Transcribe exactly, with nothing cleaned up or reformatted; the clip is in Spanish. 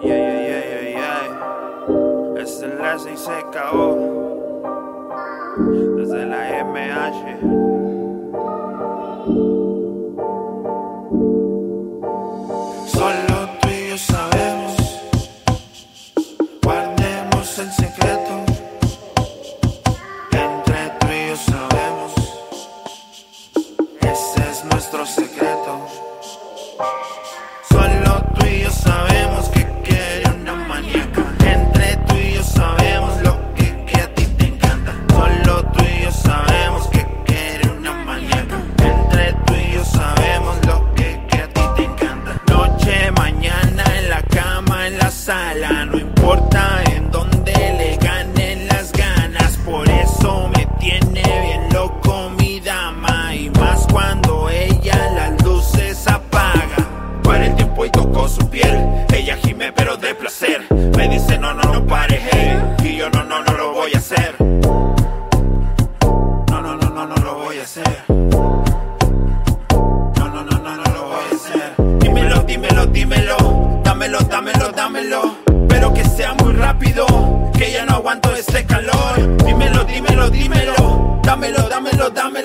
Yeah, yeah, yeah, yeah, yeah. Esta es la seis C K O. Desde la M H. Solo tú y yo sabemos. Guardemos el secreto. Entre tú y yo sabemos. Ese es nuestro secreto. Solo tú y yo sabemos que quiere una maníaca. Entre tú y yo sabemos lo que, que a ti te encanta. Solo tú y yo sabemos que quiere una maníaca. Entre tú y yo sabemos lo que, que a ti te encanta. Noche, mañana, en la cama, en la sala. No importa en dónde le ganen las ganas. Por eso me tiene bien loco mi dama. Y más cuando ella las luces apaga. Para el tiempo y tocó su piel. Ella gime pero de placer. Me dice no, no, no pares, hey. Y yo no, no, no lo voy a hacer. No, no, no, no, no lo voy a hacer. No, no, no, no, no lo voy a hacer. Dímelo, dímelo, dímelo. Dámelo, dámelo, dámelo. Pero que sea muy rápido, que ya no aguanto este calor. Dímelo, dímelo, dímelo. Dámelo, dámelo, dámelo.